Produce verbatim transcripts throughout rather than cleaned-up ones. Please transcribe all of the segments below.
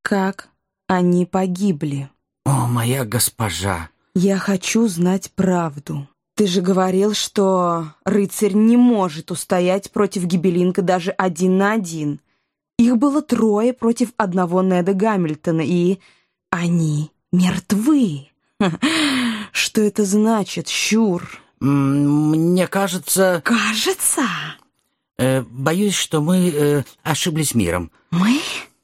как они погибли. О, моя госпожа! Я хочу знать правду. Ты же говорил, что рыцарь не может устоять против Гибеллинга даже один на один. Их было трое против одного Неда Гамильтона, и они мертвы. Что это значит, щур? Мне кажется... Кажется? Э, боюсь, что мы э, ошиблись миром. Мы?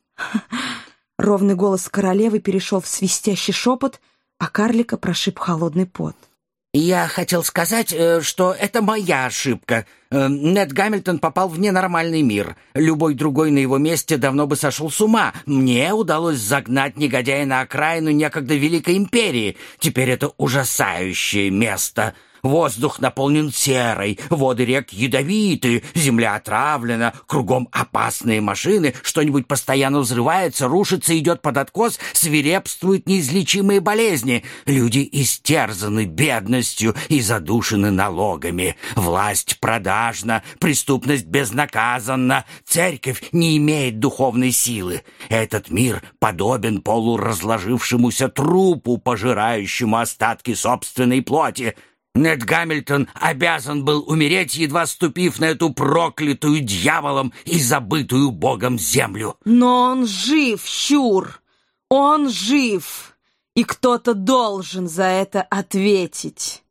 Ровный голос королевы перешел в свистящий шепот, а карлика прошиб холодный пот. Я хотел сказать, что это моя ошибка. Нед Гамильтон попал в ненормальный мир. Любой другой на его месте давно бы сошел с ума. Мне удалось загнать негодяя на окраину некогда Великой Империи. Теперь это ужасающее место. Воздух наполнен серой, воды рек ядовиты, земля отравлена, кругом опасные машины, что-нибудь постоянно взрывается, рушится, идет под откос, свирепствуют неизлечимые болезни. Люди истерзаны бедностью и задушены налогами. Власть продажна, преступность безнаказанна, церковь не имеет духовной силы. Этот мир подобен полуразложившемуся трупу, пожирающему остатки собственной плоти. Нед Гамильтон обязан был умереть, едва ступив на эту проклятую дьяволом и забытую Богом землю. Но он жив, щур! Он жив! И кто-то должен за это ответить.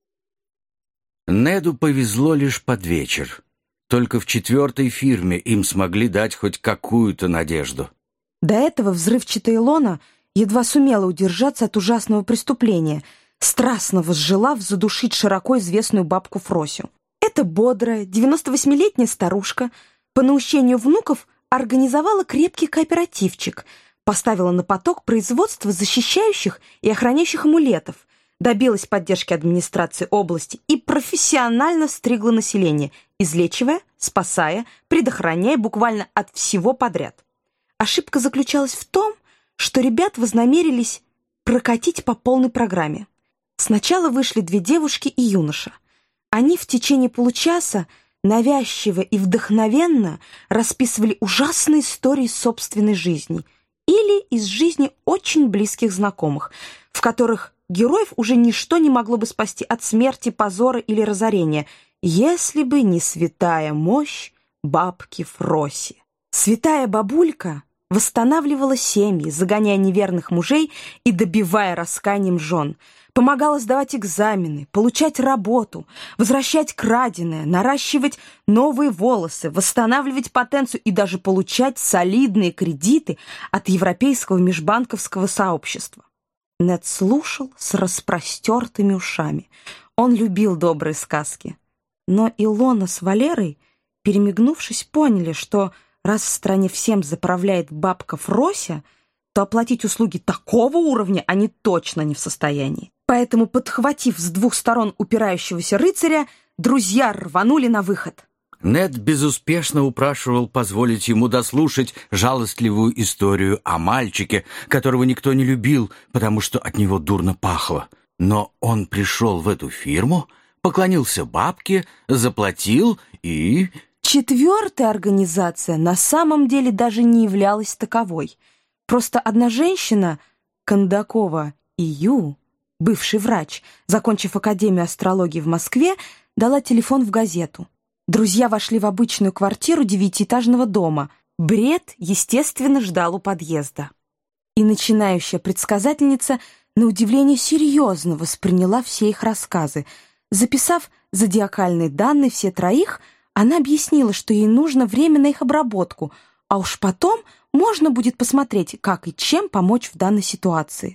Неду повезло лишь под вечер. Только в четвертой фирме им смогли дать хоть какую-то надежду. До этого взрывчатая Илона едва сумела удержаться от ужасного преступления — страстно возжелав задушить широко известную бабку Фросю. Эта бодрая, девяностовосьмилетняя старушка по наущению внуков организовала крепкий кооперативчик, поставила на поток производство защищающих и охраняющих амулетов, добилась поддержки администрации области и профессионально стригла население, излечивая, спасая, предохраняя буквально от всего подряд. Ошибка заключалась в том, что ребят вознамерились прокатить по полной программе. Сначала вышли две девушки и юноша. Они в течение получаса навязчиво и вдохновенно расписывали ужасные истории собственной жизни или из жизни очень близких знакомых, в которых героев уже ничто не могло бы спасти от смерти, позора или разорения, если бы не святая мощь бабки Фроси. Святая бабулька восстанавливала семьи, загоняя неверных мужей и добивая раскаянием жен, помогала сдавать экзамены, получать работу, возвращать краденое, наращивать новые волосы, восстанавливать потенцию и даже получать солидные кредиты от Европейского межбанковского сообщества. Нед слушал с распростертыми ушами. Он любил добрые сказки. Но Илона с Валерой, перемигнувшись, поняли, что раз в стране всем заправляет бабка Фрося, то оплатить услуги такого уровня они точно не в состоянии. Поэтому, подхватив с двух сторон упирающегося рыцаря, друзья рванули на выход. Нед безуспешно упрашивал позволить ему дослушать жалостливую историю о мальчике, которого никто не любил, потому что от него дурно пахло. Но он пришел в эту фирму, поклонился бабке, заплатил и... Четвертая организация на самом деле даже не являлась таковой. Просто одна женщина, Кондакова И Ю, бывший врач, закончив Академию астрологии в Москве, дала телефон в газету. Друзья вошли в обычную квартиру девятиэтажного дома. Бред, естественно, ждал у подъезда. И начинающая предсказательница, на удивление, серьезно восприняла все их рассказы. Записав зодиакальные данные все троих, она объяснила, что ей нужно время на их обработку, а уж потом можно будет посмотреть, как и чем помочь в данной ситуации.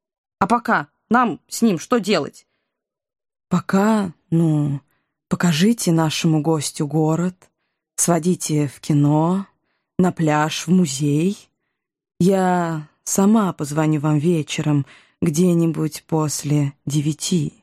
А пока нам с ним что делать? Пока, ну, покажите нашему гостю город, сводите в кино, на пляж, в музей. Я сама позвоню вам вечером, где-нибудь после девяти.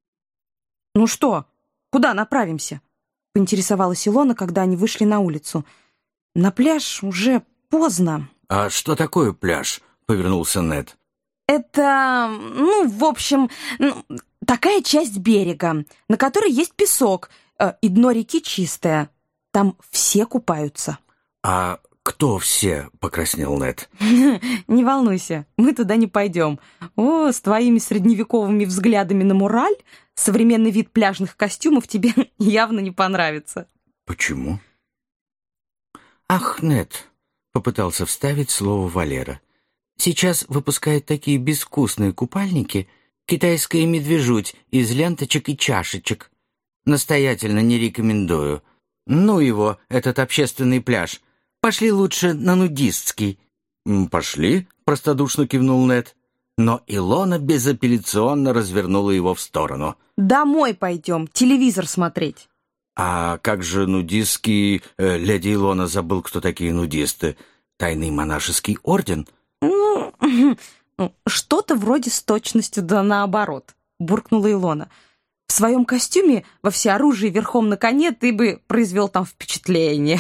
Ну что, куда направимся? Поинтересовалась Илона, когда они вышли на улицу. На пляж уже поздно. «А что такое пляж?» — повернулся Нед. Это, ну, в общем, ну, такая часть берега, на которой есть песок, э, и дно реки чистое. Там все купаются. «А кто все?» — покраснел Нед. Не волнуйся, мы туда не пойдем. О, с твоими средневековыми взглядами на мораль современный вид пляжных костюмов тебе явно не понравится. Почему? Ах, Нед, попытался вставить слово Валера. Сейчас выпускают такие безвкусные купальники, китайская медвежуть из ленточек и чашечек. Настоятельно не рекомендую. Ну его, этот общественный пляж. Пошли лучше на нудистский. «Пошли», — простодушно кивнул Нед. Но Илона безапелляционно развернула его в сторону. «Домой пойдем, телевизор смотреть». «А как же нудистский...» э, Леди Илона забыл, кто такие нудисты. «Тайный монашеский орден?» «Ну, что-то вроде с точностью да наоборот», — буркнула Илона. «В своем костюме во всеоружии верхом на коне ты бы произвел там впечатление.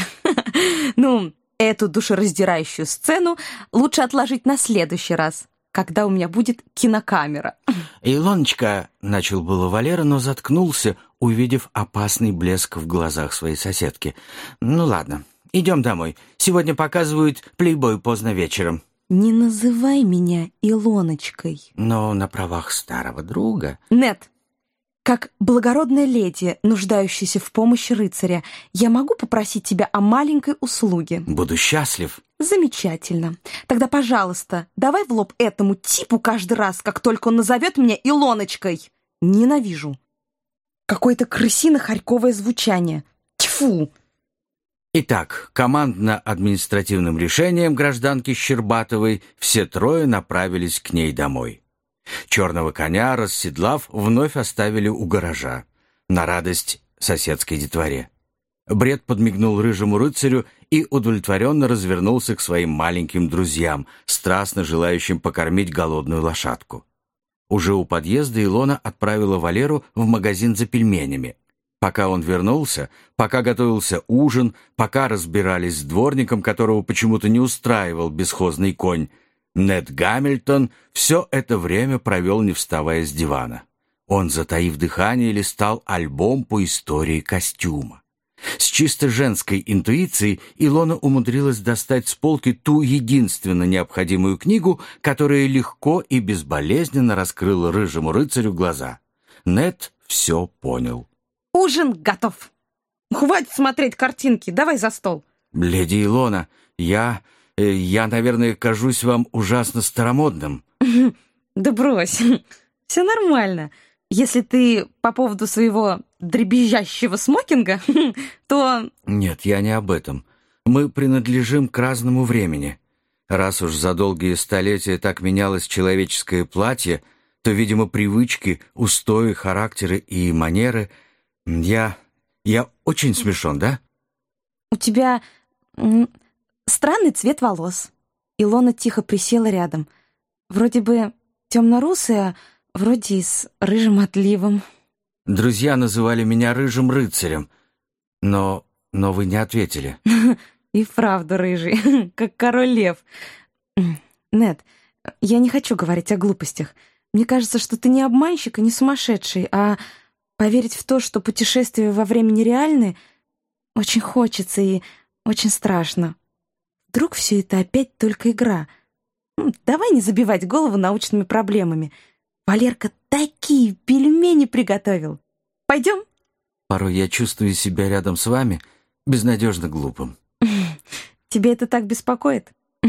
Ну, эту душераздирающую сцену лучше отложить на следующий раз, когда у меня будет кинокамера». «Илоночка», — начал было Валера, но заткнулся, увидев опасный блеск в глазах своей соседки. «Ну ладно, идем домой. Сегодня показывают «Плейбой» поздно вечером». «Не называй меня Илоночкой». «Но на правах старого друга». «Нед, как благородная леди, нуждающаяся в помощи рыцаря, я могу попросить тебя о маленькой услуге?» «Буду счастлив». «Замечательно. Тогда, пожалуйста, давай в лоб этому типу каждый раз, как только он назовет меня Илоночкой. Ненавижу. Какое-то крысино-хорьковое звучание. Тьфу!» Итак, командно-административным решением гражданки Щербатовой все трое направились к ней домой. Черного коня, расседлав, вновь оставили у гаража, на радость соседской детворе. Бред подмигнул рыжему рыцарю и удовлетворенно развернулся к своим маленьким друзьям, страстно желающим покормить голодную лошадку. Уже у подъезда Илона отправила Валеру в магазин за пельменями. Пока он вернулся, пока готовился ужин, пока разбирались с дворником, которого почему-то не устраивал бесхозный конь, Нед Гамильтон все это время провел, не вставая с дивана. Он, затаив дыхание, листал альбом по истории костюма. С чисто женской интуицией Илона умудрилась достать с полки ту единственно необходимую книгу, которая легко и безболезненно раскрыла рыжему рыцарю глаза. Нед все понял. «Ужин готов. Хватит смотреть картинки, давай за стол». «Леди Илона, я... я, наверное, кажусь вам ужасно старомодным». «Да брось, все нормально. Если ты по поводу своего дребезжащего смокинга, то...» «Нет, я не об этом. Мы принадлежим к разному времени. Раз уж за долгие столетия так менялось человеческое платье, то, видимо, привычки, устои, характеры и манеры... Я... я очень смешон, да?» «У тебя м, странный цвет волос». Илона тихо присела рядом. «Вроде бы темно-русая, вроде и с рыжим отливом». «Друзья называли меня рыжим рыцарем, но... но вы не ответили». «И вправду рыжий, как король лев». «Нед, я не хочу говорить о глупостях. Мне кажется, что ты не обманщик и не сумасшедший, а поверить в то, что путешествия во времени реальны, очень хочется и очень страшно. Вдруг все это опять только игра. Давай не забивать голову научными проблемами. Валерка такие пельмени приготовил. Пойдем?» «Порой я чувствую себя рядом с вами безнадежно глупым». «Тебе это так беспокоит?»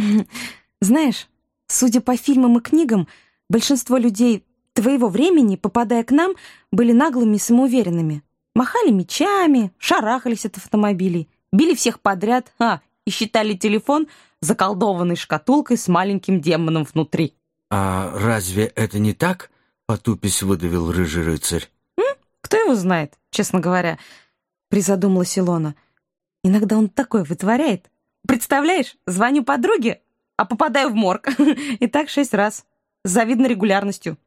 «Знаешь, судя по фильмам и книгам, большинство людей твоего времени, попадая к нам, были наглыми и самоуверенными. Махали мечами, шарахались от автомобилей, били всех подряд, а, и считали телефон заколдованной шкатулкой с маленьким демоном внутри». «А разве это не так?» — потупись выдавил рыжий рыцарь. М? «Кто его знает, честно говоря», — призадумалась Илона. «Иногда он такое вытворяет. Представляешь, звоню подруге, а попадаю в морг. И так шесть раз. С завидной регулярностью.